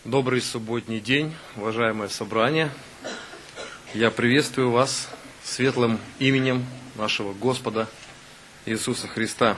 Добрый субботний день, уважаемое собрание. Я приветствую вас светлым именем нашего Господа Иисуса Христа.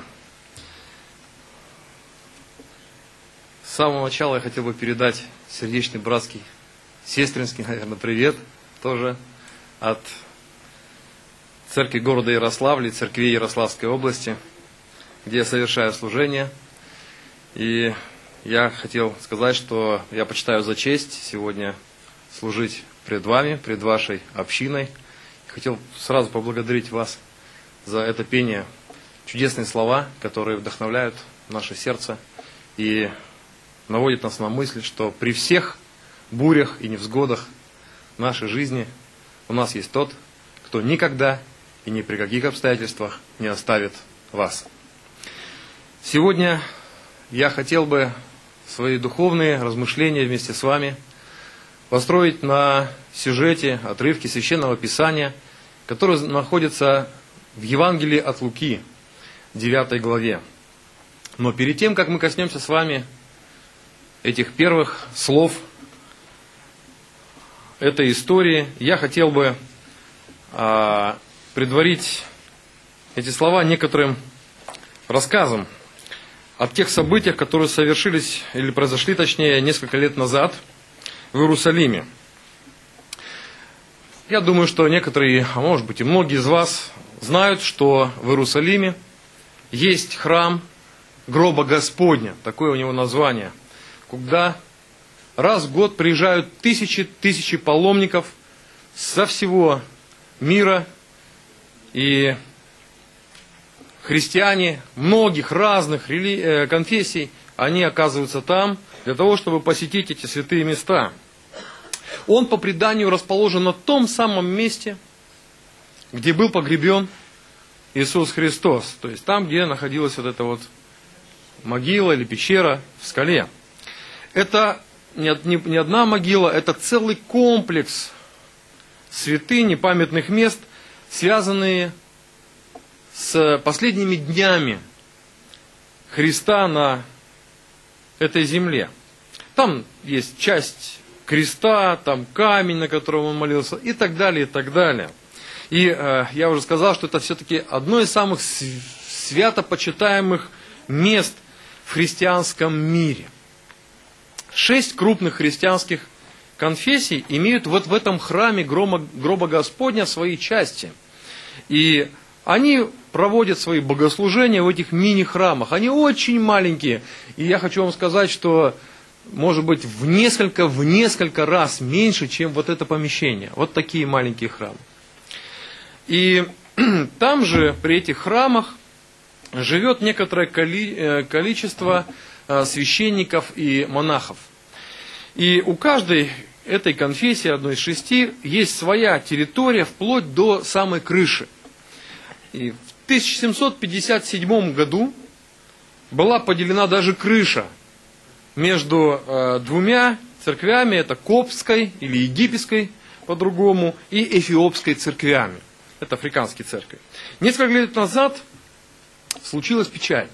С самого начала я хотел бы передать сердечный, братский, сестринский, наверное, привет тоже от церкви города Ярославля, церквей Ярославской области, где я совершаю служение. И я хотел сказать, что я почитаю за честь сегодня служить пред вами, пред вашей общиной. Хотел сразу поблагодарить вас за это пение, чудесные слова, которые вдохновляют наше сердце и наводят нас на мысль, что при всех бурях и невзгодах нашей жизни у нас есть тот, кто никогда и ни при каких обстоятельствах не оставит вас. Сегодня я хотел бы свои духовные размышления вместе с вами построить на сюжете, отрывке Священного Писания, который находится в Евангелии от Луки, 9 главе. Но перед тем, как мы коснемся с вами этих первых слов этой истории, я хотел бы предварить эти слова некоторым рассказом о тех событиях, которые совершились, или произошли, точнее, несколько лет назад в Иерусалиме. Я думаю, что некоторые, а может быть и многие из вас знают, что в Иерусалиме есть храм гроба Господня, такое у него название, куда раз в год приезжают тысячи паломников со всего мира, и христиане многих разных конфессий, они оказываются там для того, чтобы посетить эти святые места. Он по преданию расположен на том самом месте, где был погребен Иисус Христос. То есть там, где находилась вот эта вот могила или пещера в скале. Это не одна могила, это целый комплекс святынь и памятных мест, связанные с последними днями Христа на этой земле. Там есть часть креста, там камень, на котором он молился, и так далее, и так далее. И я уже сказал, что это все-таки одно из самых свято почитаемых мест в христианском мире. 6 крупных христианских конфессий имеют вот в этом храме гроба Господня свои части. И они проводят свои богослужения в этих мини-храмах. Они очень маленькие. И я хочу вам сказать, что, может быть, в несколько раз меньше, чем вот это помещение. Вот такие маленькие храмы. И там же, при этих храмах, живет некоторое количество священников и монахов. И у каждой этой конфессии, одной из 6, есть своя территория, вплоть до самой крыши. И в 1757 году была поделена даже крыша между двумя церквями, это Коптской или Египетской по-другому, и Эфиопской церквями. Это африканские церкви. Несколько лет назад случилось печальное.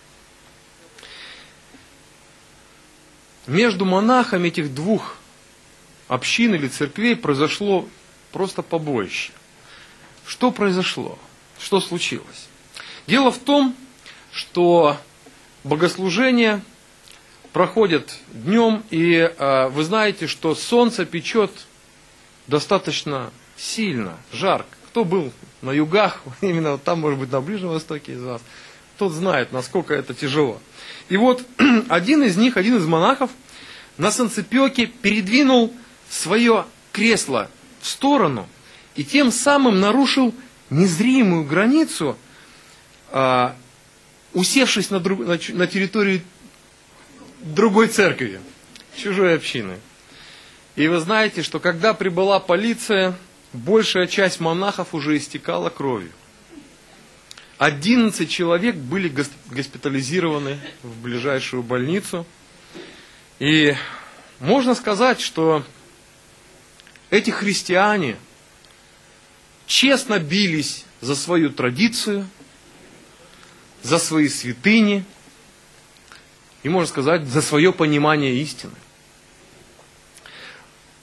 Между монахами этих двух общин или церквей произошло просто побоище. Что произошло? Что случилось? Дело в том, что богослужения проходят днем, и вы знаете, что солнце печет достаточно сильно, жарко. Кто был на югах, именно вот там, может быть, на Ближнем Востоке из вас, тот знает, насколько это тяжело. И вот один из монахов на санцепёке передвинул свое кресло в сторону и тем самым нарушил незримую границу, усевшись на территории другой церкви, чужой общины. И вы знаете, что когда прибыла полиция, большая часть монахов уже истекала кровью. 11 человек были госпитализированы в ближайшую больницу. И можно сказать, что эти христиане честно бились за свою традицию, за свои святыни и, можно сказать, за свое понимание истины.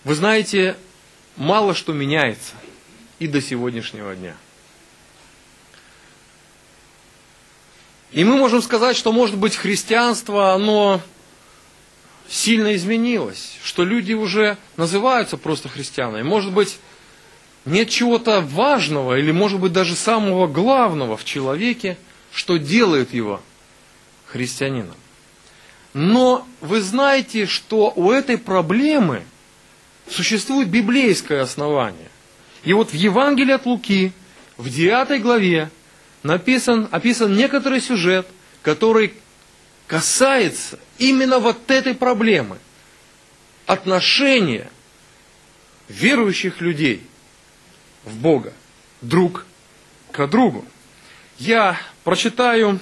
Вы знаете, мало что меняется и до сегодняшнего дня. И мы можем сказать, что, может быть, христианство, оно сильно изменилось, что люди уже называются просто христианами. Может быть, нет чего-то важного или, может быть, даже самого главного в человеке, что делает его христианином. Но вы знаете, что у этой проблемы существует библейское основание. И вот в Евангелии от Луки, в 9 главе, описан некоторый сюжет, который касается именно вот этой проблемы. Отношения верующих людей в Бога друг к другу. Я прочитаю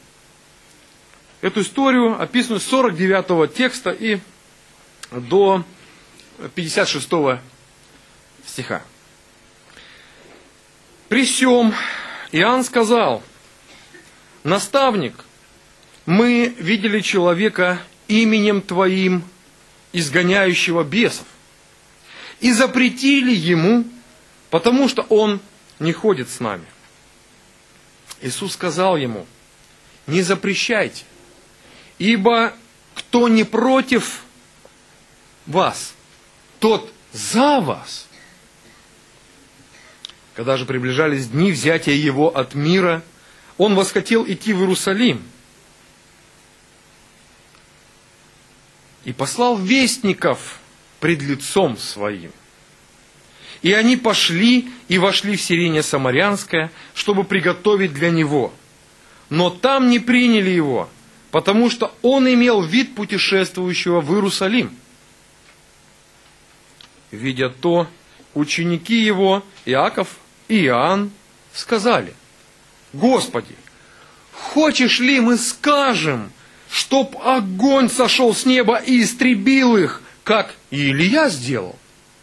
эту историю, описанную с 49 текста и до 56 стиха. «При сем Иоанн сказал: наставник, мы видели человека именем Твоим, изгоняющего бесов, и запретили ему, потому что он не ходит с нами. Иисус сказал ему: не запрещайте, ибо кто не против вас, тот за вас. Когда же приближались дни взятия его от мира, он восхотел идти в Иерусалим и послал вестников пред лицом своим. И они пошли и вошли в селение Самарянское, чтобы приготовить для него. Но там не приняли его, потому что он имел вид путешествующего в Иерусалим. Видя то, ученики его, Иаков и Иоанн, сказали: Господи, хочешь ли мы скажем, чтоб огонь сошел с неба и истребил их, как и Илия сделал?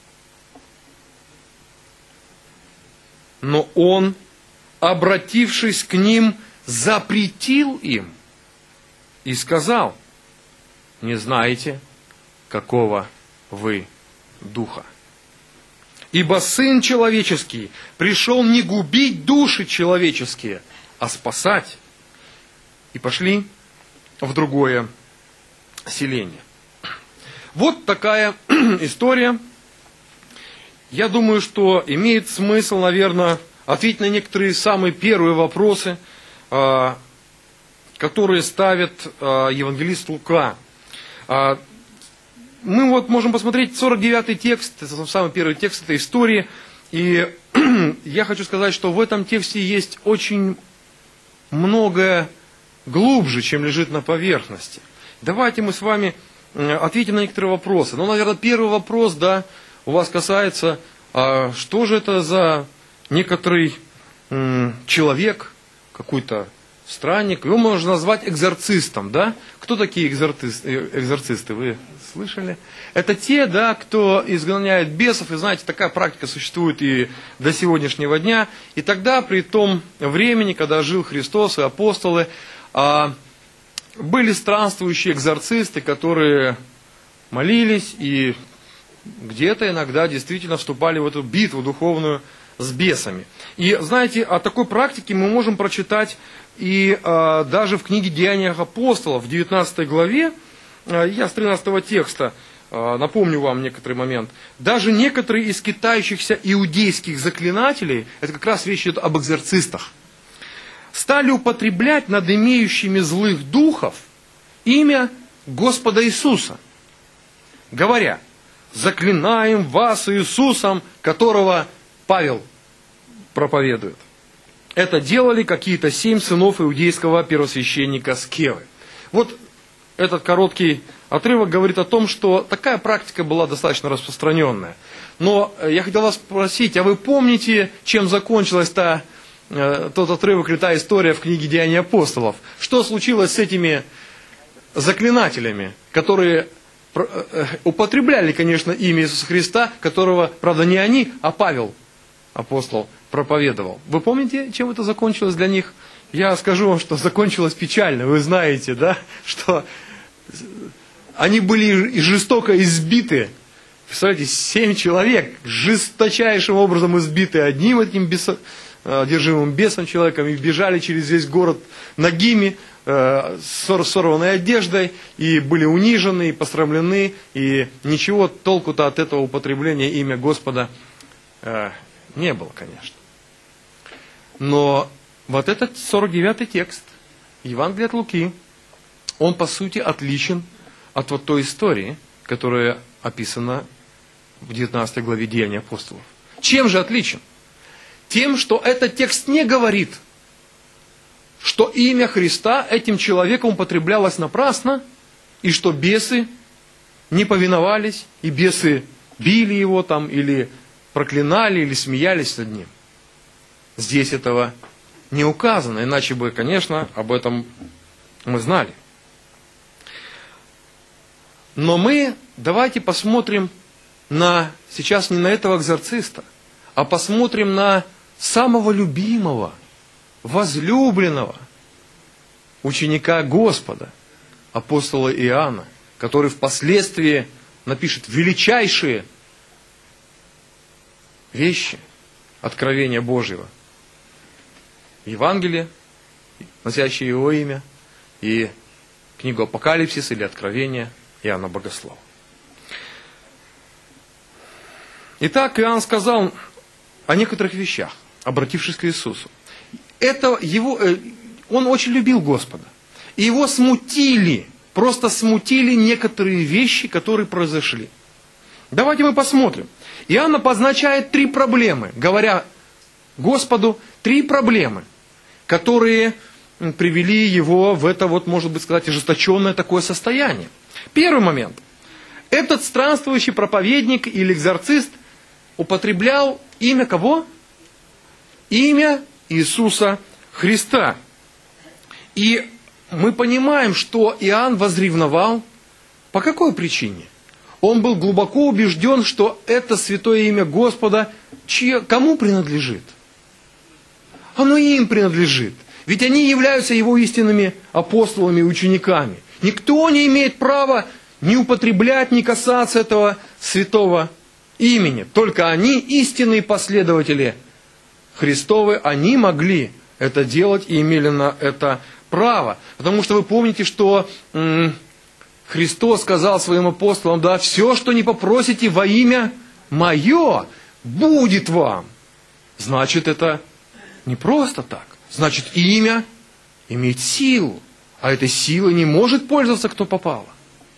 Но он, обратившись к ним, запретил им и сказал: не знаете, какого вы духа. Ибо Сын Человеческий пришел не губить души человеческие, а спасать. И пошли в другое селение. Вот такая история. Я думаю, что имеет смысл, наверное, ответить на некоторые самые первые вопросы, которые ставит евангелист Лука. Мы вот можем посмотреть 49-й текст, это самый первый текст этой истории, и я хочу сказать, что в этом тексте есть очень многое глубже, чем лежит на поверхности. Давайте мы с вами ответим на некоторые вопросы. Ну, наверное, первый вопрос, да, у вас касается, что же это за некоторый человек, какой-то странник, его можно назвать экзорцистом, да? Кто такие экзорцисты? Вы слышали? Это те, да, кто изгоняет бесов, и знаете, такая практика существует и до сегодняшнего дня. И тогда, при том времени, когда жил Христос и апостолы, были странствующие экзорцисты, которые молились и где-то иногда действительно вступали в эту битву духовную с бесами. И знаете, о такой практике мы можем прочитать и даже в книге «Деяния апостолов» в 19 главе, я с 13 текста напомню вам некоторый момент. Даже некоторые из скитающихся иудейских заклинателей, это как раз речь идет об экзорцистах, стали употреблять над имеющими злых духов имя Господа Иисуса, говоря: заклинаем вас Иисусом, которого Павел проповедует. Это делали какие-то 7 сынов иудейского первосвященника Скевы. Вот этот короткий отрывок говорит о том, что такая практика была достаточно распространенная. Но я хотел вас спросить, а вы помните, чем закончилась тот отрывок или та история в книге «Деяния апостолов»? Что случилось с этими заклинателями, которые употребляли, конечно, имя Иисуса Христа, которого, правда, не они, а Павел, апостол, проповедовал. Вы помните, чем это закончилось для них? Я скажу вам, что закончилось печально. Вы знаете, да, что они были жестоко избиты Представляете, 7 человек, жесточайшим образом избиты одним этим одержимым бесом человеком, и бежали через весь город нагими, с сорванной одеждой, и были унижены, и посрамлены, и ничего толку-то от этого употребления имя Господа не было, конечно. Но вот этот 49-й текст Евангелия от Луки, он по сути отличен от вот той истории, которая описана в 19 главе Деяний апостолов. Чем же отличен? Тем, что этот текст не говорит, что имя Христа этим человеком употреблялось напрасно, и что бесы не повиновались, и бесы били его там, или проклинали, или смеялись над ним. Здесь этого не указано, иначе бы, конечно, об этом мы знали. Но мы давайте посмотрим сейчас не на этого экзорциста, а посмотрим на самого любимого, возлюбленного ученика Господа, апостола Иоанна, который впоследствии напишет величайшие вещи откровения Божьего. Евангелие, носящее его имя, и книгу Апокалипсис или Откровение Иоанна Богослова. Итак, Иоанн сказал о некоторых вещах, обратившись к Иисусу. Он очень любил Господа. И его просто смутили некоторые вещи, которые произошли. Давайте мы посмотрим. Иоанн обозначает 3 проблемы, говоря Господу 3 проблемы, которые привели его в это, может быть сказать, ожесточенное такое состояние. Первый момент. Этот странствующий проповедник или экзорцист употреблял имя кого? Имя Иисуса Христа. И мы понимаем, что Иоанн возревновал. По какой причине? Он был глубоко убежден, что это святое имя Господа кому принадлежит? Оно им принадлежит. Ведь они являются его истинными апостолами и учениками. Никто не имеет права ни употреблять, ни касаться этого святого имени. Только они, истинные последователи Христовы, они могли это делать и имели на это право. Потому что вы помните, что Христос сказал своим апостолам: да, все, что не попросите во имя Мое, будет вам. Значит, это не просто так. Значит, имя имеет силу. А этой силой не может пользоваться кто попало.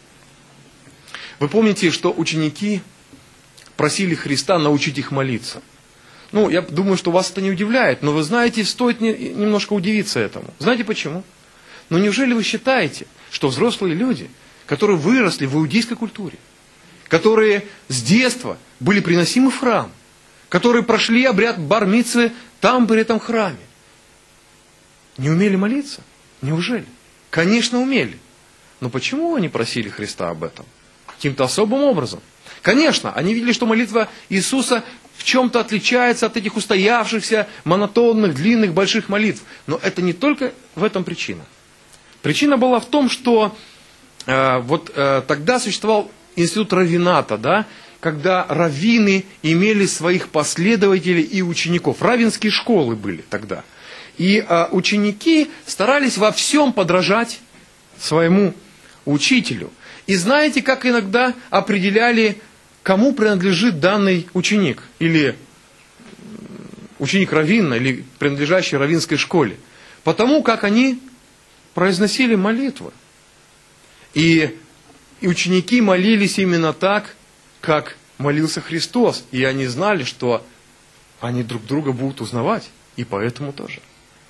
Вы помните, что ученики просили Христа научить их молиться. Я думаю, что вас это не удивляет, но вы знаете, стоит немножко удивиться этому. Знаете почему? Неужели вы считаете, что взрослые люди, которые выросли в иудейской культуре, которые с детства были приносимы в храм, которые прошли обряд бар-мицвы там, при этом храме, не умели молиться? Неужели? Конечно, умели. Но почему они просили Христа об этом? Каким-то особым образом. Конечно, они видели, что молитва Иисуса в чем-то отличается от этих устоявшихся, монотонных, длинных, больших молитв. Но это не только в этом причина. Причина была в том, что тогда существовал институт раввината, да, когда раввины имели своих последователей и учеников. Раввинские школы были тогда. И ученики старались во всем подражать своему учителю. И знаете, как иногда определяли, кому принадлежит данный ученик? Или ученик раввина, или принадлежащий раввинской школе? Потому как они произносили молитвы. И ученики молились именно так, как молился Христос. И они знали, что они друг друга будут узнавать. И поэтому тоже.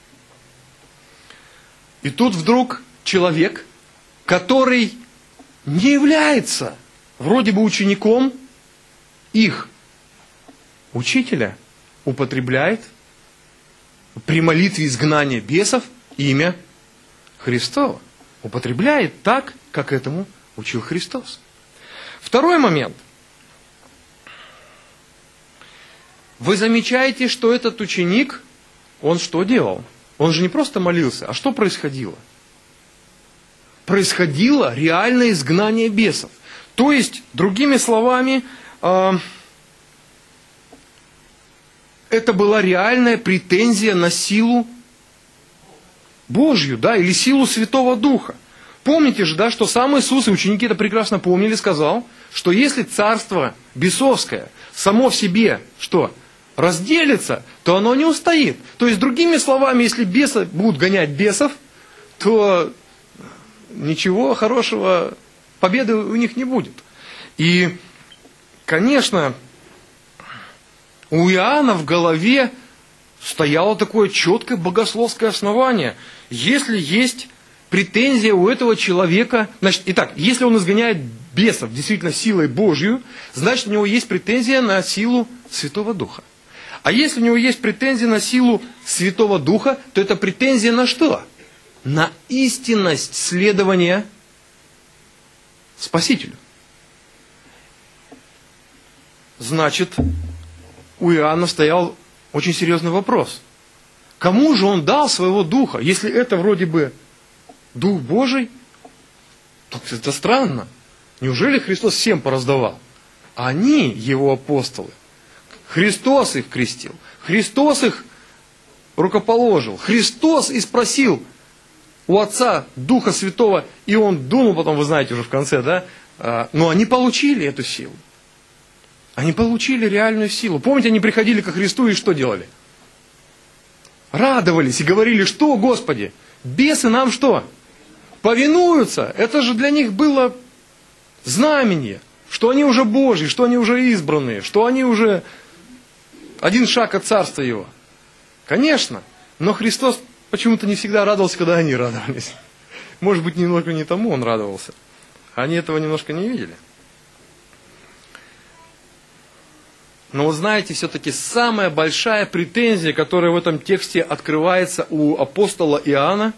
И тут вдруг человек, который не является вроде бы учеником их учителя, употребляет при молитве изгнания бесов имя Христово. Употребляет так, как этому учил Христос. Второй момент. Вы замечаете, что этот ученик, он что делал? Он же не просто молился, а что происходило? Происходило реальное изгнание бесов. То есть, другими словами, это была реальная претензия на силу Божью, да, или силу Святого Духа. Помните же, да, что сам Иисус, и ученики это прекрасно помнили, сказал, что если царство бесовское само в себе, что, разделится, то оно не устоит. То есть, другими словами, если бесы будут гонять бесов, то ничего хорошего, победы у них не будет. И, конечно, у Иоанна в голове стояло такое четкое богословское основание. Если есть претензия у этого человека, значит, итак, если он изгоняет бесов действительно силой Божью, значит, у него есть претензия на силу Святого Духа. А если у него есть претензия на силу Святого Духа, то это претензия на что? На истинность следования Спасителю. Значит, у Иоанна стоял очень серьезный вопрос. Кому же он дал своего Духа? Если это вроде бы Дух Божий, то это странно. Неужели Христос всем пораздавал? Они, его апостолы. Христос их крестил. Христос их рукоположил. Христос и спросил у Отца Духа Святого, и Он дунул потом, вы знаете уже в конце, да? Но они получили эту силу. Они получили реальную силу. Помните, они приходили ко Христу и что делали? Радовались и говорили, что, Господи, бесы нам что? Повинуются. Это же для них было знамение, что они уже Божьи, что они уже избранные, что они уже один шаг от Царства Его. Конечно, но Христос почему-то не всегда радовался, когда они радовались. Может быть, немного не тому Он радовался. Они этого немножко не видели. Но вы знаете, все-таки самая большая претензия, которая в этом тексте открывается у апостола Иоанна,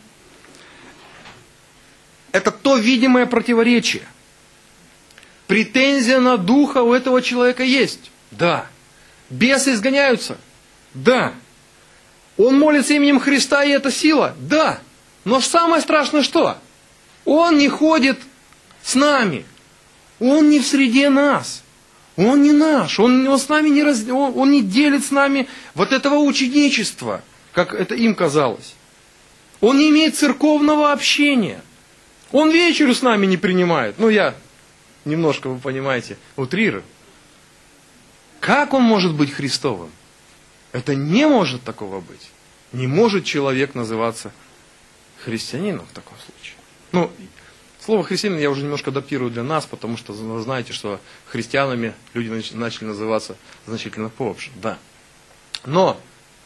это то видимое противоречие. Претензия на духа у этого человека есть. Да. Бесы изгоняются. Да. Он молится именем Христа, и это сила. Да. Но самое страшное что? Он не ходит с нами. Он не в среде нас. Он не наш. Он с нами он не делит с нами вот этого ученичества, как это им казалось. Он не имеет церковного общения. Он вечерю с нами не принимает. Ну, я немножко, вы понимаете, утрирую. Как он может быть Христовым? Это не может такого быть. Не может человек называться христианином в таком случае. Ну, слово христианин я уже немножко адаптирую для нас, потому что вы знаете, что христианами люди начали называться значительно позже. Да. Но,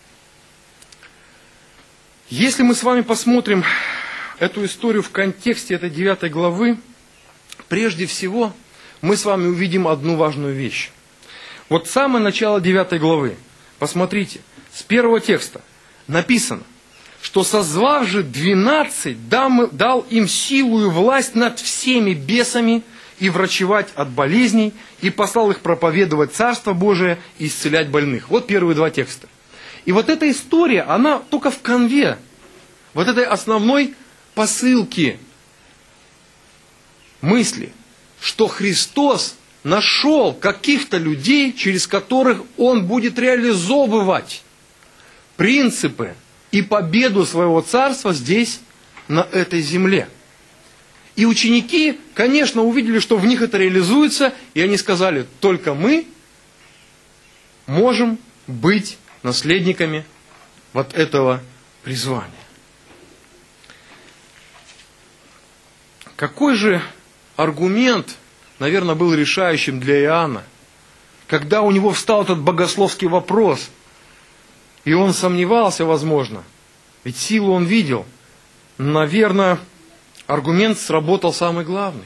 если мы с вами посмотрим эту историю в контексте этой 9 главы, прежде всего мы с вами увидим одну важную вещь. Вот самое начало 9 главы. Посмотрите, с первого текста написано, что созвав же 12, дал им силу и власть над всеми бесами и врачевать от болезней, и послал их проповедовать Царство Божие и исцелять больных. Вот первые два текста. И вот эта история, она только в канве вот этой основной посылки, мысли, что Христос нашел каких-то людей, через которых Он будет реализовывать принципы и победу своего царства здесь, на этой земле. И ученики, конечно, увидели, что в них это реализуется, и они сказали, только мы можем быть наследниками вот этого призвания. Какой же аргумент, наверное, был решающим для Иоанна, когда у него встал этот богословский вопрос, и он сомневался, возможно, ведь силу он видел. Наверное, аргумент сработал самый главный.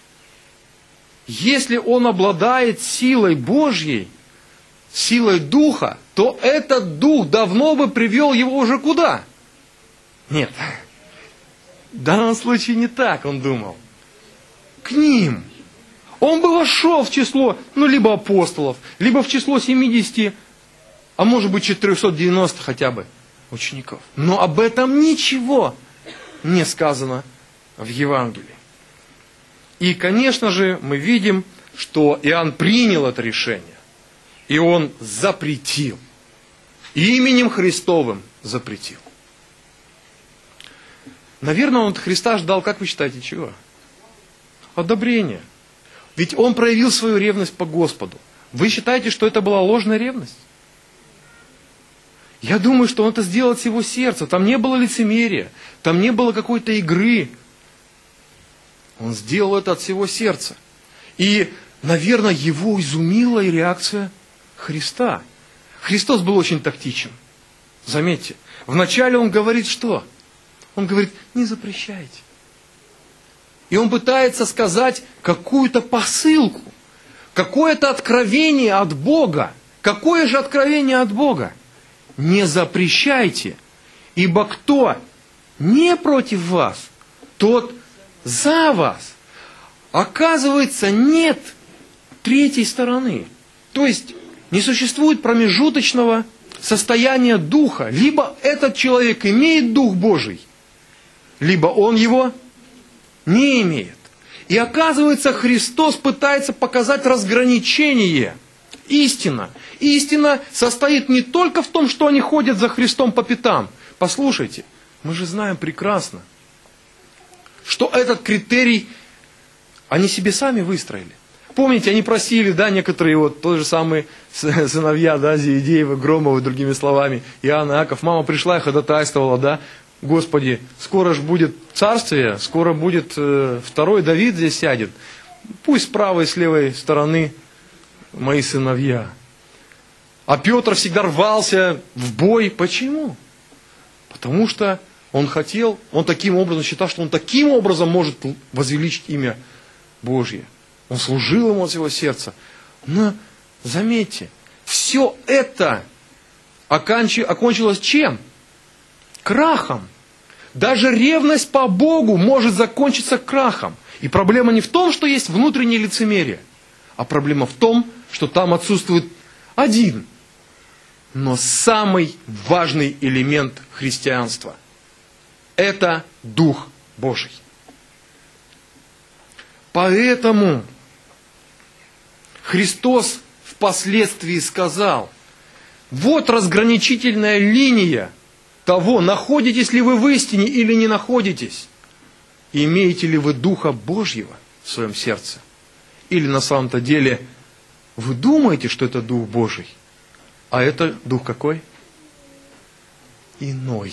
Если он обладает силой Божьей, силой Духа, то этот Дух давно бы привел его уже куда? Нет. В данном случае не так, он думал. К ним. Он бы вошел в число, либо апостолов, либо в число 70, а может быть 490 хотя бы учеников. Но об этом ничего не сказано в Евангелии. И, конечно же, мы видим, что Иоанн принял это решение, и он запретил. Именем Христовым запретил. Наверное, он от Христа ждал, как вы считаете, чего? Одобрения. Ведь он проявил свою ревность по Господу. Вы считаете, что это была ложная ревность? Я думаю, что он это сделал от всего сердца. Там не было лицемерия, там не было какой-то игры. Он сделал это от всего сердца. И, наверное, его изумила и реакция Христа. Христос был очень тактичен. Заметьте, вначале он говорит что? Он говорит, не запрещайте. И он пытается сказать какую-то посылку, какое-то откровение от Бога. Какое же откровение от Бога? Не запрещайте, ибо кто не против вас, тот за вас. Оказывается, нет третьей стороны. То есть не существует промежуточного состояния духа. Либо этот человек имеет Дух Божий, либо он его не имеет. И оказывается, Христос пытается показать разграничение. Истина. Истина состоит не только в том, что они ходят за Христом по пятам. Послушайте, мы же знаем прекрасно, что этот критерий они себе сами выстроили. Помните, они просили, да, некоторые вот, тот же самый сыновья, да, Зиедеева, Громова, другими словами, Иоанн, Иаков, мама пришла и ходатайствовала, да, Господи, скоро же будет царствие, скоро будет второй Давид здесь сядет, пусть с правой и с левой стороны мои сыновья. А Петр всегда рвался в бой. Почему? Потому что он хотел, он таким образом считал, что он таким образом может возвеличить имя Божье. Он служил ему от всего сердца. Но заметьте, все это окончилось чем? Крахом. Даже ревность по Богу может закончиться крахом. И проблема не в том, что есть внутреннее лицемерие, а проблема в том, что там отсутствует один, но самый важный элемент христианства. Это Дух Божий. Поэтому Христос впоследствии сказал, вот разграничительная линия того, находитесь ли вы в истине или не находитесь. Имеете ли вы Духа Божьего в своем сердце? Или на самом-то деле вы думаете, что это Дух Божий, а это Дух какой? Иной.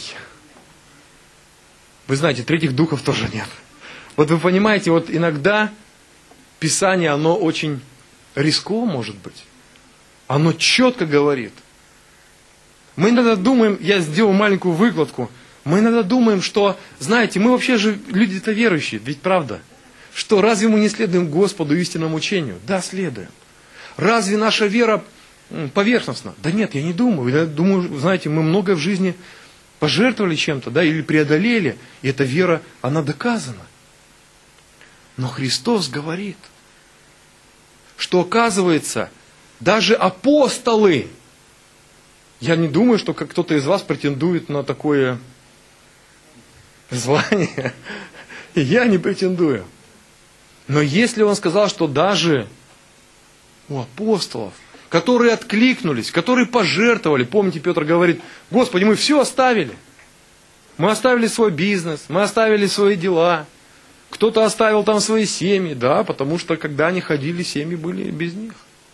Вы знаете, третьих духов тоже нет. Вот вы понимаете, вот иногда Писание, оно очень рисково может быть. Оно четко говорит. Мы иногда думаем, я сделал маленькую выкладку, мы иногда думаем, что, знаете, мы вообще же люди-то верующие, ведь правда? Что разве мы не следуем Господу истинному учению? Да, следуем. Разве наша вера поверхностна? Да нет, я не думаю. Я думаю, знаете, мы многое в жизни пожертвовали чем-то, да, или преодолели, и эта вера, она доказана. Но Христос говорит, что оказывается, даже апостолы, я не думаю, что кто-то из вас претендует на такое звание, и я не претендую. Но если он сказал, что даже у апостолов, которые откликнулись, которые пожертвовали, помните, Петр говорит, Господи, мы все оставили. Мы оставили свой бизнес, мы оставили свои дела. Кто-то оставил там свои семьи, да, потому что когда они ходили, семьи были без них.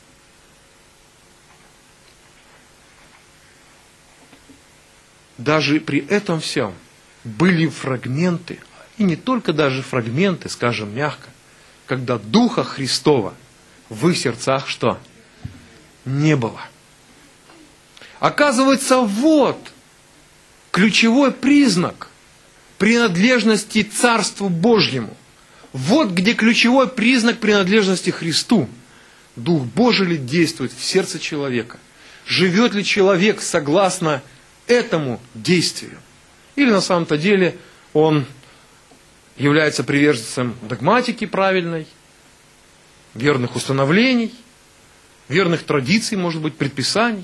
Даже при этом всем были фрагменты, и не только даже фрагменты, скажем мягко, когда Духа Христова в их сердцах что? Не было. Оказывается, вот ключевой признак принадлежности Царству Божьему. Вот где ключевой признак принадлежности Христу. Дух Божий ли действует в сердце человека? Живет ли человек согласно этому действию? Или на самом-то деле он является приверженцем догматики правильной, верных установлений, верных традиций, может быть, предписаний,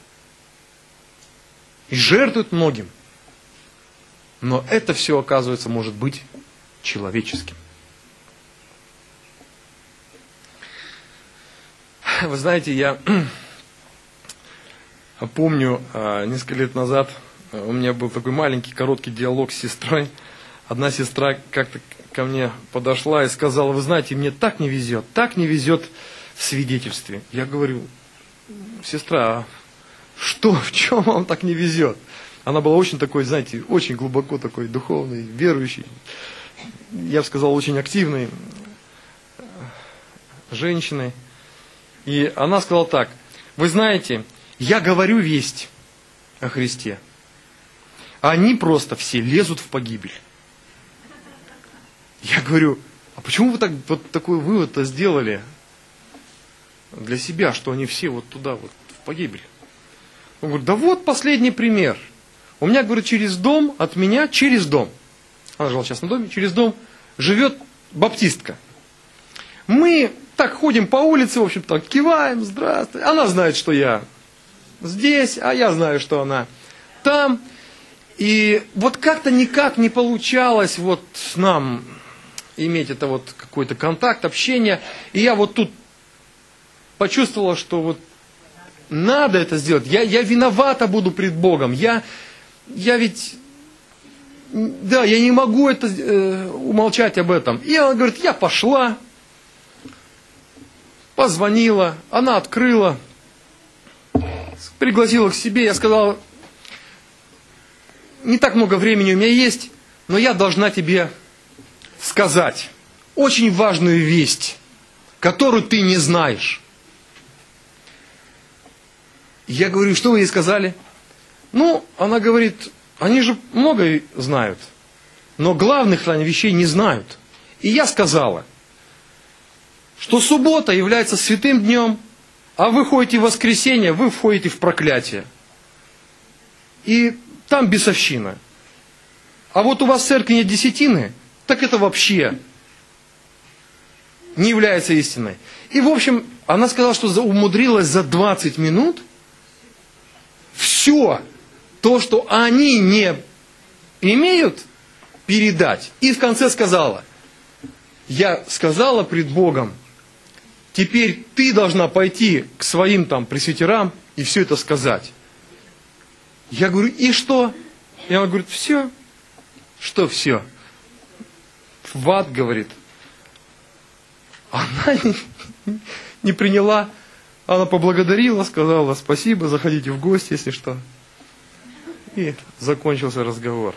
и жертвует многим. Но это все, оказывается, может быть человеческим. Вы знаете, я помню, несколько лет назад у меня был такой маленький, короткий диалог с сестрой. Одна сестра как-то ко мне подошла и сказала: вы знаете, мне так не везет в свидетельстве. Я говорю: сестра, а что, в чем вам так не везет? Она была очень такой, знаете, очень глубоко такой духовный, верующий, я бы сказал, очень активной женщиной. И она сказала так: вы знаете, я говорю весть о Христе, а они просто все лезут в погибель. Я говорю: а почему вы вот такой вывод-то сделали для себя, что они все вот туда вот в погибель? Он говорит: да вот последний пример. У меня, говорит, через дом, от меня через дом, она жила сейчас на доме, через дом живет баптистка. Мы так ходим по улице, в общем-то, киваем: здравствуй. Она знает, что я здесь, а я знаю, что она там. И вот как-то никак не получалось вот нам иметь это вот какой-то контакт, общение. И я вот тут почувствовала, что вот надо это сделать. Я виновата буду пред Богом. Я ведь, да, я не могу это умолчать об этом. И она говорит: я пошла, позвонила, она открыла, пригласила к себе. Я сказал: не так много времени у меня есть, но я должна тебе сказать очень важную весть, которую ты не знаешь. Я говорю: что вы ей сказали? Ну, она говорит: они же многое знают, но главных вещей не знают. И я сказала, что суббота является святым днем, а вы ходите в воскресенье, вы входите в проклятие. И там бесовщина. А вот у вас в церкви нет десятины, так это вообще не является истиной. И, в общем, она сказала, что умудрилась за 20 минут все то, что они не имеют, передать. И в конце сказала: я сказала пред Богом, теперь ты должна пойти к своим там пресвитерам и все это сказать. Я говорю: и что? И она говорит: все. Что все? В ад, говорит. Она не приняла. Она поблагодарила, сказала: спасибо, заходите в гости, если что. И закончился разговор.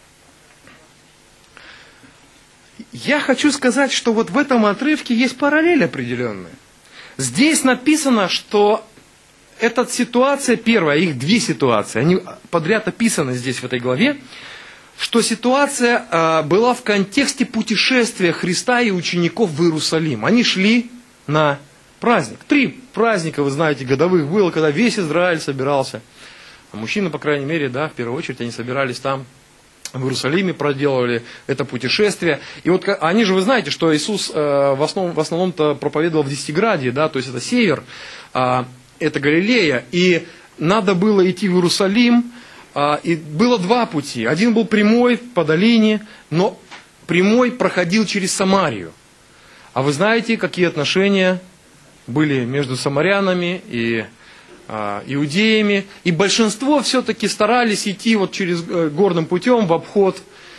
Я хочу сказать, что вот в этом отрывке есть параллель определенная. Здесь написано, что эта ситуация первая, их две ситуации, они подряд описаны здесь в этой главе, что ситуация была в контексте путешествия Христа и учеников в Иерусалим. Они шли на праздник. 3 праздника, вы знаете, годовых было, когда весь Израиль собирался. А мужчины, по крайней мере, да, в первую очередь, они собирались там, в Иерусалиме, проделывали это путешествие. И вот они же, вы знаете, что Иисус в основном-то проповедовал в Десятиградии, да, то есть это север, это Галилея. И надо было идти в Иерусалим, и было 2 пути. Один был прямой по долине, но прямой проходил через Самарию. А вы знаете, какие отношения были между самарянами и иудеями, и большинство все-таки старались идти вот через горным путем в обход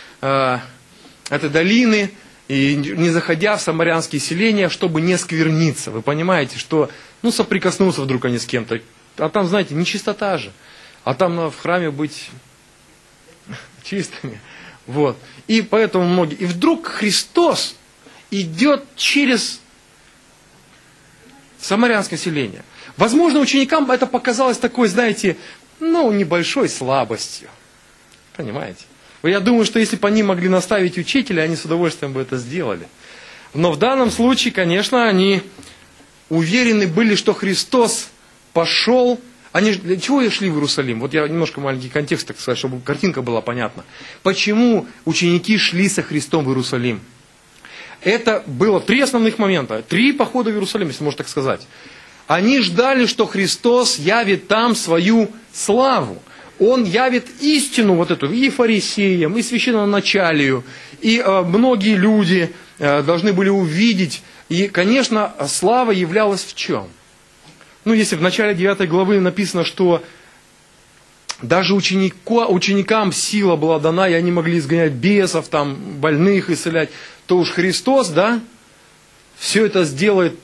этой долины, и не заходя в самарянские селения, чтобы не скверниться. Вы понимаете, что соприкоснулся вдруг они с кем-то, а там, знаете, нечистота же, а там надо в храме быть чистыми. Вот. И поэтому многие. И вдруг Христос идет через самарянское селение. Возможно, ученикам это показалось такой, знаете, небольшой слабостью. Понимаете? Я думаю, что если бы они могли наставить учителя, они с удовольствием бы это сделали. Но в данном случае, конечно, они уверены были, что Христос пошел. Они для чего шли в Иерусалим? Вот я немножко маленький контекст, так сказать, чтобы картинка была понятна. Почему ученики шли со Христом в Иерусалим? Это было 3 основных момента. 3 похода в Иерусалим, если можно так сказать. Они ждали, что Христос явит там свою славу. Он явит истину вот эту и фарисеям, и священноначалию, и многие люди должны были увидеть. И, конечно, слава являлась в чем? если в начале 9 главы написано, что даже ученикам сила была дана, и они могли изгонять бесов, там, больных исцелять, то уж Христос, да, все это сделает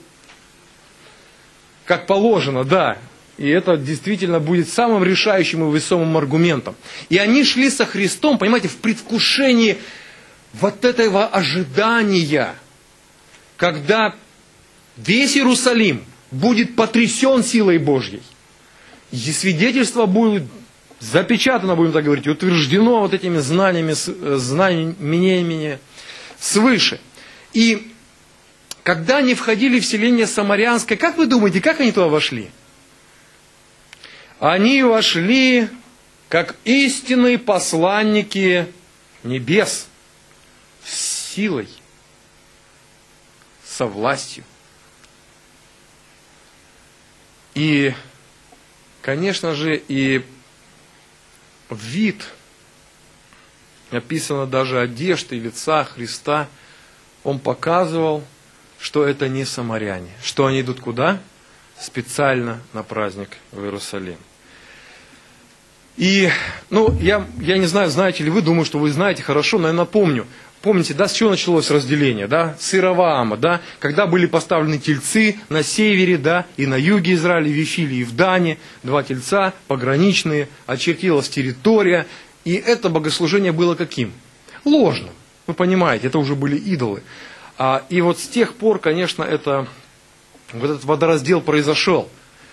как положено, да. И это действительно будет самым решающим и весомым аргументом. И они шли со Христом, понимаете, в предвкушении вот этого ожидания, когда весь Иерусалим будет потрясен силой Божьей. И свидетельство будет запечатано, будем так говорить, утверждено вот этими знаниями свыше. И когда они входили в селение Самарянское, как вы думаете, как они туда вошли? Они вошли как истинные посланники небес, с силой, со властью. И, конечно же, и вид, написано даже одежды и лица Христа, он показывал, что это не самаряне. Что они идут куда? Специально на праздник в Иерусалим. И, я не знаю, знаете ли вы, думаю, что вы знаете хорошо, но я напомню. Помните, да, с чего началось разделение, да? С Иеровоама, да? Когда были поставлены тельцы на севере, да, и на юге Израиля, в Вифиле и в Дане, 2 тельца пограничные, очертилась территория, и это богослужение было каким? Ложным. Вы понимаете, это уже были идолы. И вот с тех пор, конечно, вот этот водораздел произошел.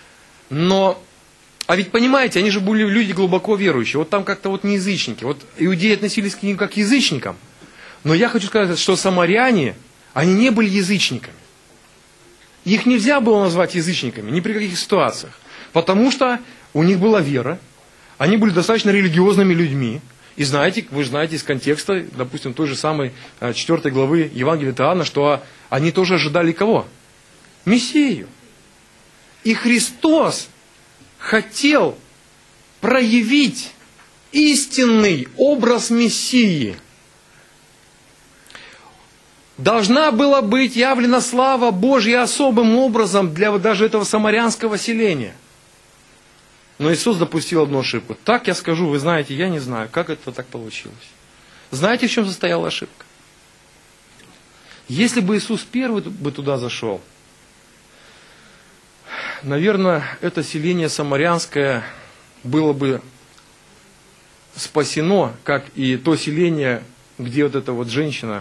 А ведь понимаете, они же были люди глубоко верующие. Вот там как-то вот не язычники. Вот иудеи относились к ним как к язычникам. Но я хочу сказать, что самаряне, они не были язычниками. Их нельзя было назвать язычниками ни при каких ситуациях. Потому что у них была вера. Они были достаточно религиозными людьми. И знаете, вы знаете из контекста, допустим, той же самой 4 главы Евангелия от Иоанна, что они тоже ожидали кого? Мессию. И Христос хотел проявить истинный образ Мессии. Должна была быть явлена слава Божья особым образом для даже этого самарянского селения. Но Иисус допустил одну ошибку. Так я скажу, вы знаете, я не знаю, как это так получилось. Знаете, в чем состояла ошибка? Если бы Иисус первый бы туда зашел, наверное, это селение самарянское было бы спасено, как и то селение, где вот эта вот женщина,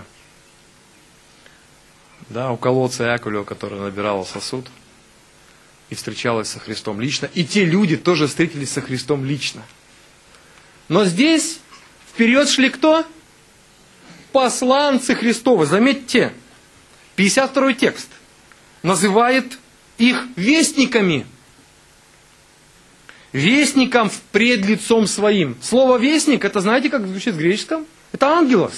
да, у колодца Иакова, которая набирала сосуд и встречалась со Христом лично. И те люди тоже встретились со Христом лично. Но здесь вперед шли кто? Посланцы Христовы. Заметьте, 52 текст называет их вестниками. Вестником пред лицом своим. Слово вестник, это знаете, как звучит в греческом? Это ангелос.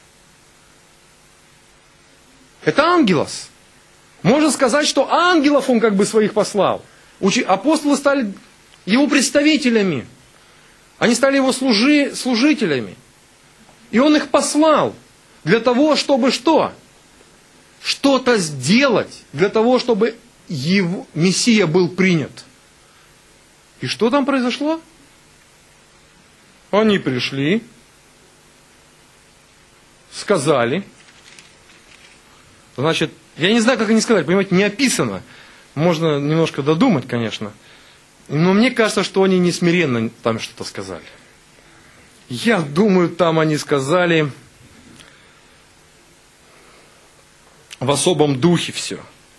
Это ангелос. Можно сказать, что ангелов он как бы своих послал. Апостолы стали его представителями. Они стали его служителями. И он их послал для того, чтобы что? Что-то сделать. Для того, чтобы его Мессия был принят. И что там произошло? Они пришли, сказали. Значит, я не знаю, как они сказали, понимаете, не описано. Можно немножко додумать, конечно. Но мне кажется, что они не смиренно там что-то сказали. Я думаю, там они сказали в особом духе все.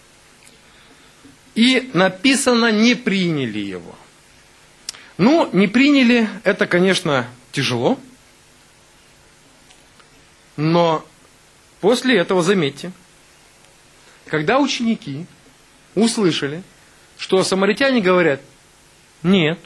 И написано, не приняли его. Ну, не приняли, это, конечно, тяжело. Но после этого, заметьте, когда ученики услышали, что самаритяне говорят, нет,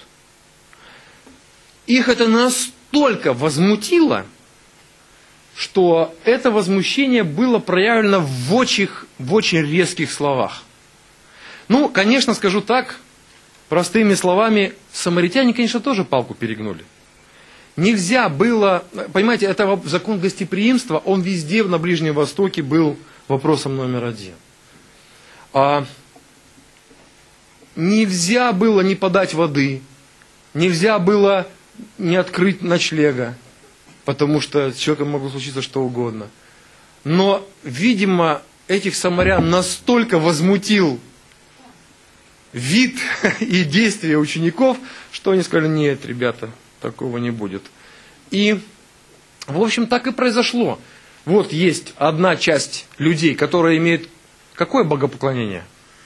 их это настолько возмутило, что это возмущение было проявлено в очень резких словах. Ну, конечно, скажу так, простыми словами, самаритяне, конечно, тоже палку перегнули. Нельзя было, понимаете, это закон гостеприимства, он везде на Ближнем Востоке был вопросом номер один. нельзя было не подать воды, нельзя было не открыть ночлега, потому что с человеком могло случиться что угодно. Но, видимо, этих самарян настолько возмутил вид и действия учеников, что они сказали: нет, ребята, такого не будет. И, в общем, так и произошло. Вот есть одна часть людей, которая имеет какое богопоклонение?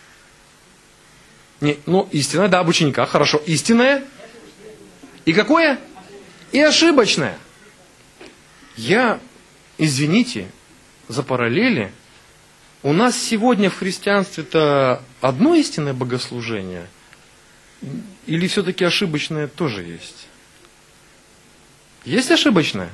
Истинное, да, об учениках, хорошо. Истинное. И какое? И ошибочное. Извините за параллели, у нас сегодня в христианстве-то одно истинное богослужение? Или все-таки ошибочное тоже есть? Есть ошибочное?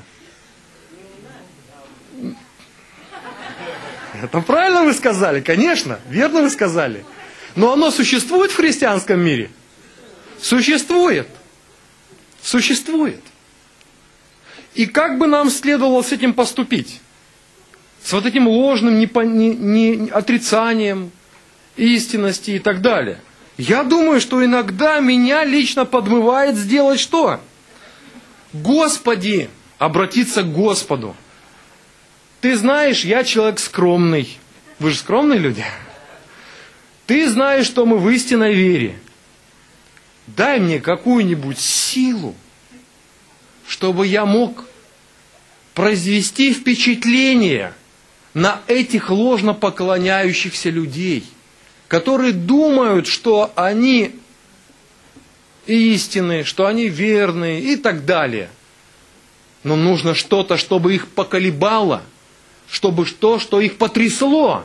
Это правильно вы сказали, конечно, верно вы сказали. Но оно существует в христианском мире? Существует. Существует. И как бы нам следовало с этим поступить? С вот этим ложным отрицанием истинности и так далее. Я думаю, что иногда меня лично подмывает сделать что? Господи, обратиться к Господу. Ты знаешь, я человек скромный. Вы же скромные люди. Ты знаешь, что мы в истинной вере. Дай мне какую-нибудь силу, чтобы я мог произвести впечатление на этих ложно поклоняющихся людей, которые думают, что они истинные, что они верные и так далее. Но нужно что-то, чтобы их поколебало, чтобы то, что их потрясло.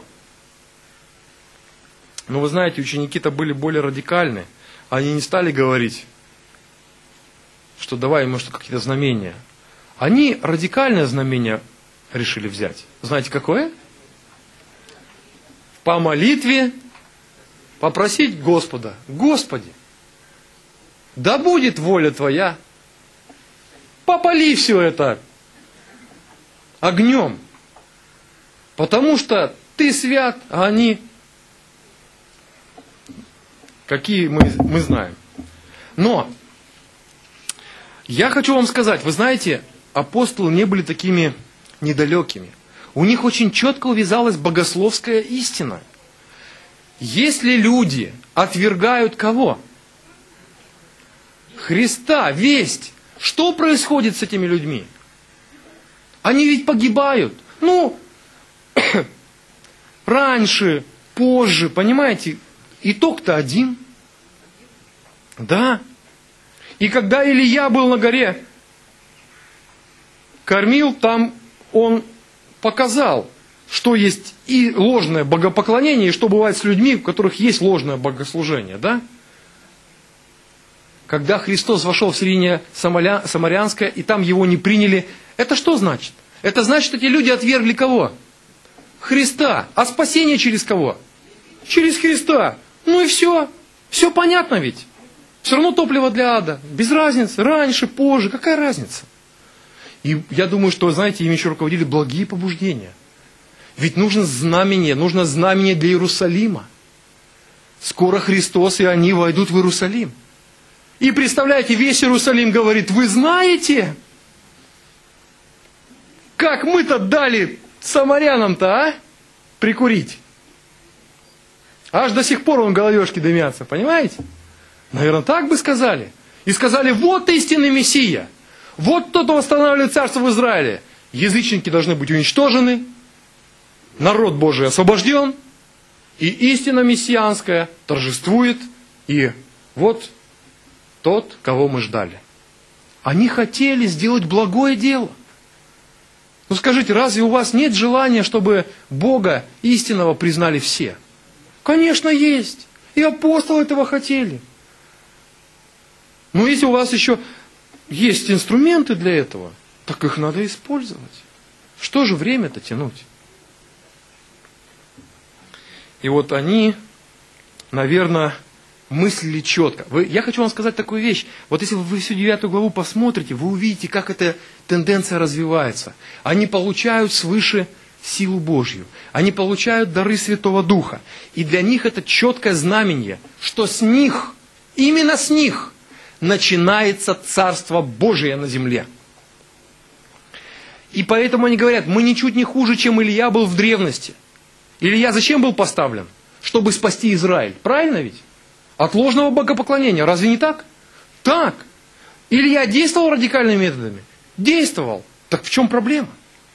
Но вы знаете, ученики-то были более радикальны. Они не стали говорить, что давай, может, какие-то знамения. Они радикальное знамение решили взять. Знаете, какое? По молитве попросить Господа: Господи, да будет воля Твоя, попали все это огнем, потому что Ты свят, а они какие мы знаем. Но я хочу вам сказать, вы знаете, апостолы не были такими недалекими. У них очень четко увязалась богословская истина. Если люди отвергают кого? Христа, весть. Что происходит с этими людьми? Они ведь погибают. Раньше, позже, понимаете, итог-то один. Да. И когда Илия был на горе, кормил, там он показал, что есть и ложное богопоклонение, и что бывает с людьми, у которых есть ложное богослужение, да? Когда Христос вошел в селение Самарянское, и там его не приняли, это что значит? Это значит, что эти люди отвергли кого? Христа. А спасение через кого? Через Христа. Ну и все. Все понятно ведь. Все равно топливо для ада. Без разницы. Раньше, позже. Какая разница? И я думаю, что, знаете, им еще руководили благие побуждения. Ведь нужно знамение для Иерусалима. Скоро Христос и они войдут в Иерусалим. И представляете, весь Иерусалим говорит: вы знаете, как мы-то дали самарянам-то, а? Прикурить. Аж до сих пор головешки дымятся, понимаете? Наверное, так бы сказали. И сказали: вот истинный Мессия. Вот тот, кто восстанавливает царство в Израиле. Язычники должны быть уничтожены. Народ Божий освобожден. И истина мессианская торжествует. И вот тот, кого мы ждали. Они хотели сделать благое дело. Ну скажите, разве у вас нет желания, чтобы Бога истинного признали все? Конечно, есть. И апостолы этого хотели. Но если у вас еще есть инструменты для этого, так их надо использовать. Что же время-то тянуть? И вот они, наверное, мыслили четко. Я хочу вам сказать такую вещь. Вот если вы всю 9 главу посмотрите, вы увидите, как эта тенденция развивается. Они получают свыше силу Божью. Они получают дары Святого Духа. И для них это четкое знамение, что с них, именно с них, начинается Царство Божие на земле. И поэтому они говорят, мы ничуть не хуже, чем Илья был в древности. Илья зачем был поставлен? Чтобы спасти Израиль. Правильно ведь? От ложного богопоклонения. Разве не так? Так. Илья действовал радикальными методами? Действовал. Так в чем проблема?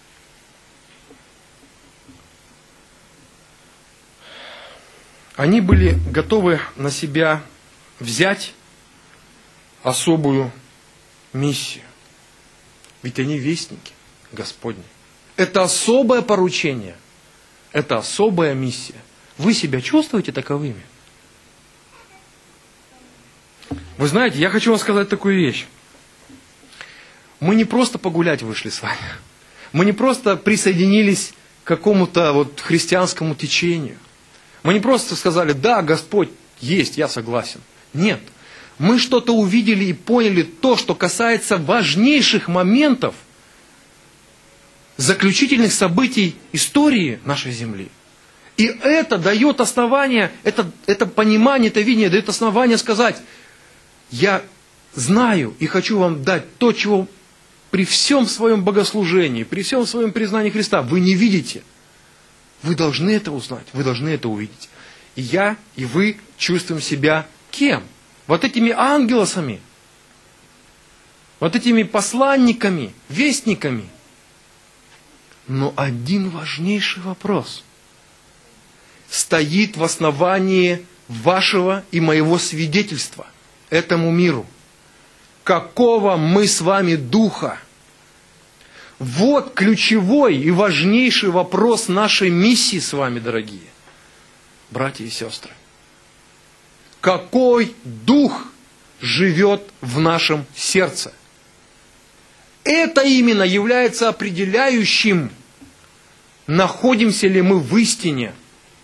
Они были готовы на себя взять особую миссию. Ведь они вестники Господни. Это особое поручение. Это особая миссия. Вы себя чувствуете таковыми? Вы знаете, я хочу вам сказать такую вещь. Мы не просто погулять вышли с вами. Мы не просто присоединились к какому-то христианскому течению. Мы не просто сказали, да, Господь есть, я согласен. Нет. Мы что-то увидели и поняли то, что касается важнейших моментов, заключительных событий истории нашей земли. И это дает основание, это понимание, это видение дает основание сказать, я знаю и хочу вам дать то, чего при всем своем богослужении, при всем своем признании Христа вы не видите. Вы должны это узнать, вы должны это увидеть. И я, и вы чувствуем себя кем? Вот этими ангелосами, вот этими посланниками, вестниками. Но один важнейший вопрос стоит в основании вашего и моего свидетельства этому миру. Какого мы с вами духа? Вот ключевой и важнейший вопрос нашей миссии с вами, дорогие братья и сестры. Какой дух живет в нашем сердце? Это именно является определяющим, находимся ли мы в истине.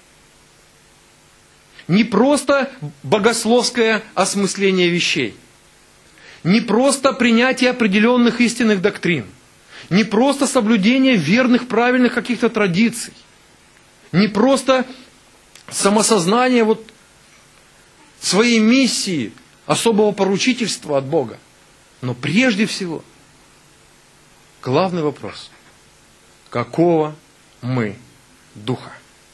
Не просто богословское осмысление вещей, не просто принятие определенных истинных доктрин, не просто соблюдение верных, правильных каких-то традиций, не просто самосознание своей миссии, особого поручительства от Бога, но прежде всего главный вопрос: какого мы духа?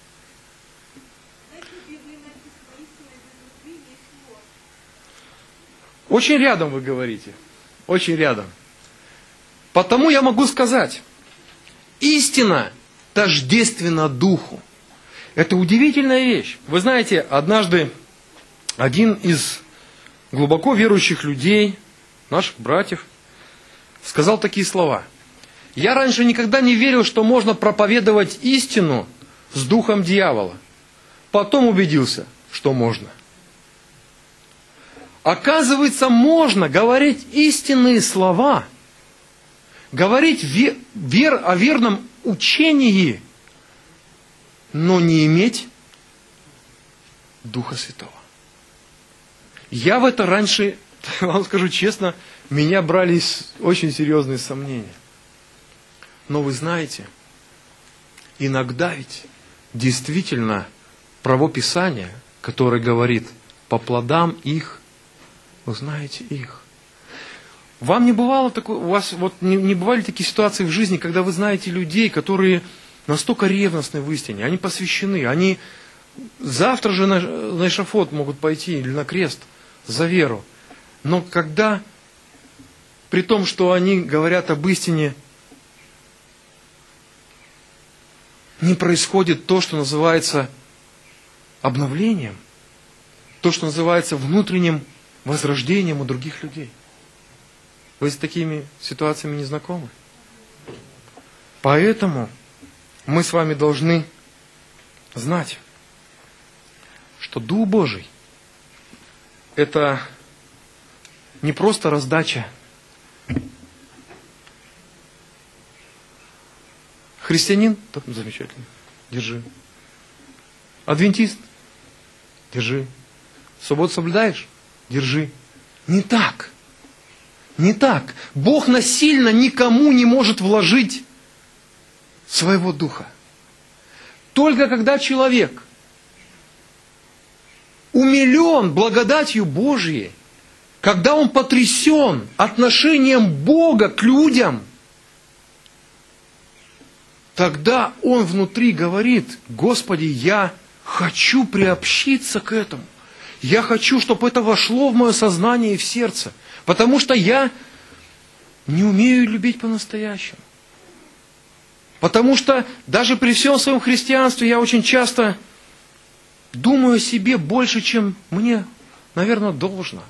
Очень рядом вы говорите, очень рядом. Потому я могу сказать, истина тождественна духу. Это удивительная вещь. Вы знаете, однажды один из глубоко верующих людей, наших братьев, сказал такие слова. Я раньше никогда не верил, что можно проповедовать истину с духом дьявола. Потом убедился, что можно. Оказывается, можно говорить истинные слова, говорить о верном учении, но не иметь Духа Святого. Я в это раньше, вам скажу честно, меня брали очень серьезные сомнения. Но вы знаете, иногда ведь действительно правописание, которое говорит, по плодам их узнаете их. Вам не бывало такое, у вас не бывали такие ситуации в жизни, когда вы знаете людей, которые настолько ревностны в истине, они посвящены, они завтра же на эшафот могут пойти или на крест за веру. Но когда, при том, что они говорят об истине, не происходит то, что называется обновлением, то, что называется внутренним возрождением у других людей. Вы с такими ситуациями не знакомы? Поэтому мы с вами должны знать, что Дух Божий – это не просто раздача. Христианин – так, замечательно, держи. Адвентист – держи. Субботу соблюдаешь? Держи. Не так. Не так. Бог насильно никому не может вложить своего духа. Только когда человек умилен благодатью Божьей, когда он потрясен отношением Бога к людям, тогда он внутри говорит: Господи, я хочу приобщиться к этому. Я хочу, чтобы это вошло в мое сознание и в сердце. Потому что я не умею любить по-настоящему. Потому что даже при всем своем христианстве я очень часто думаю о себе больше, чем мне, наверное, должно.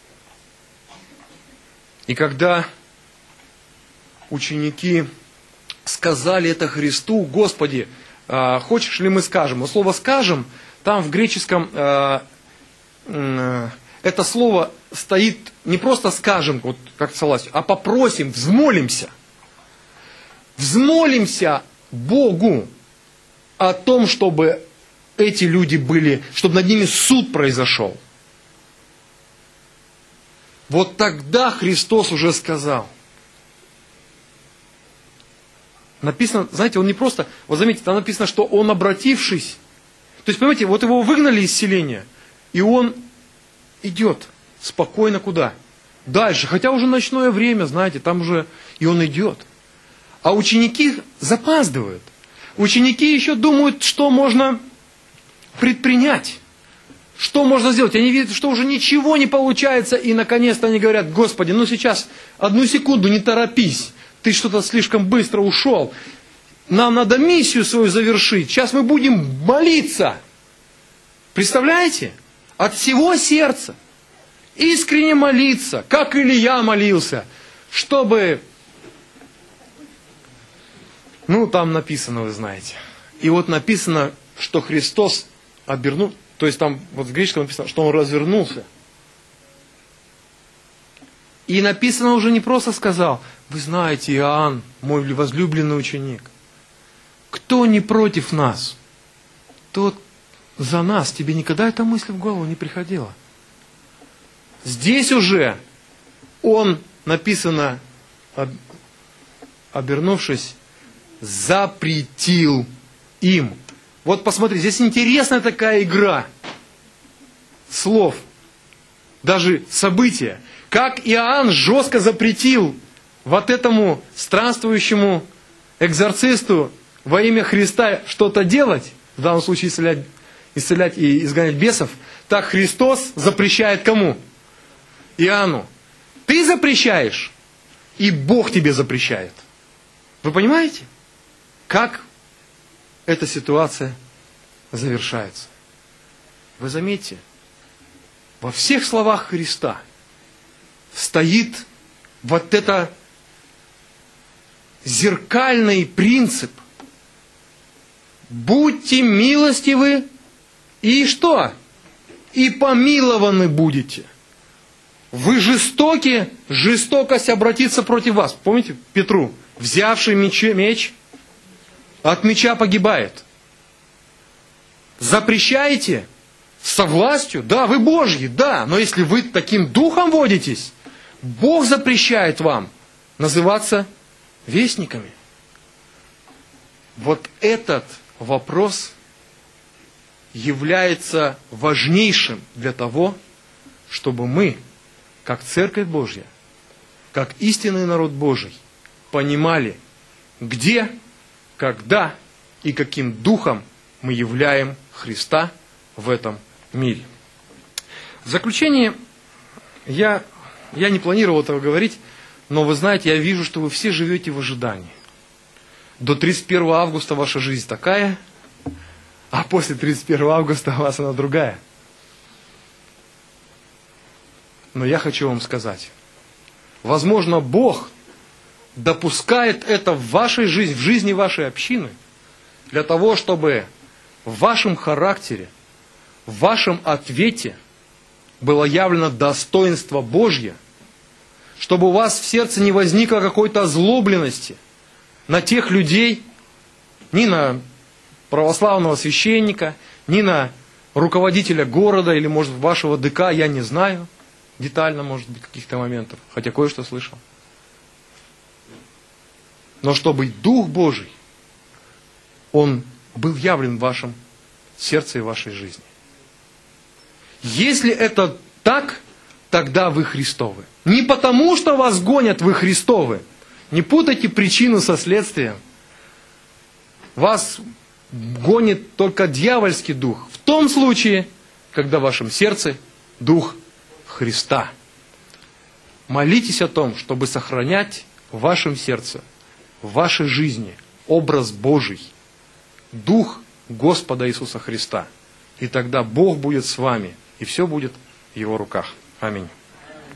И когда ученики сказали это Христу: Господи, хочешь ли мы скажем? Слово «скажем» там в греческом это слово стоит не просто «скажем», вот как согласие, а попросим, взмолимся. Взмолимся Богу о том, чтобы эти люди были, чтобы над ними суд произошел. Вот тогда Христос уже сказал. Написано, знаете, он не просто, вот заметьте, там написано, что он, обратившись, то есть, понимаете, вот его выгнали из селения, и он идет спокойно куда? Дальше, хотя уже ночное время, знаете, там уже, и он идет. А ученики запаздывают. Ученики еще думают, что можно предпринять. Что можно сделать? Они видят, что уже ничего не получается, и наконец-то они говорят: Господи, ну сейчас, одну секунду, не торопись. Ты что-то слишком быстро ушел. Нам надо миссию свою завершить. Сейчас мы будем молиться. Представляете? От всего сердца. Искренне молиться, как Илия молился, чтобы... Ну, там написано, вы знаете. И вот написано, что Христос обернул, то есть там вот в греческом написано, что Он развернулся. И написано уже не просто сказал: вы знаете, Иоанн, мой возлюбленный ученик, кто не против нас, тот за нас. Тебе никогда эта мысль в голову не приходила. Здесь уже он, написано, обернувшись, запретил им. Вот посмотрите, здесь интересная такая игра слов, даже события. Как Иоанн жестко запретил вот этому странствующему экзорцисту во имя Христа что-то делать, в данном случае исцелять и изгонять бесов, так Христос запрещает кому? Иоанну. Ты запрещаешь, и Бог тебе запрещает. Вы понимаете, как эта ситуация завершается? Вы заметьте, во всех словах Христа стоит вот это зеркальный принцип. Будьте милостивы, и что? И помилованы будете. Вы жестоки, жестокость обратится против вас. Помните Петру? Взявший меч, от меча погибает. Запрещаете со властью? Да, вы Божьи, да. Но если вы таким духом водитесь, Бог запрещает вам называться вестниками. Вот этот вопрос является важнейшим для того, чтобы мы, как Церковь Божья, как истинный народ Божий, понимали, где, когда и каким духом мы являем Христа в этом мире. В заключение, я не планировал этого говорить, но вы знаете, я вижу, что вы все живете в ожидании. До 31 августа ваша жизнь такая, а после 31 августа у вас она другая. Но я хочу вам сказать, возможно, Бог допускает это в вашей жизни, в жизни вашей общины, для того, чтобы в вашем характере, в вашем ответе было явлено достоинство Божье, чтобы у вас в сердце не возникло какой-то озлобленности на тех людей, ни на православного священника, ни на руководителя города или, может, вашего ДК, я не знаю, детально, может быть, каких-то моментов, хотя кое-что слышал. Но чтобы Дух Божий, Он был явлен в вашем сердце и в вашей жизни. Если это так, тогда вы Христовы. Не потому, что вас гонят, вы Христовы. Не путайте причину со следствием. Вас гонит только дьявольский дух. В том случае, когда в вашем сердце Дух Христа. Молитесь о том, чтобы сохранять в вашем сердце, в вашей жизни образ Божий, Дух Господа Иисуса Христа. И тогда Бог будет с вами, и все будет в Его руках. Аминь.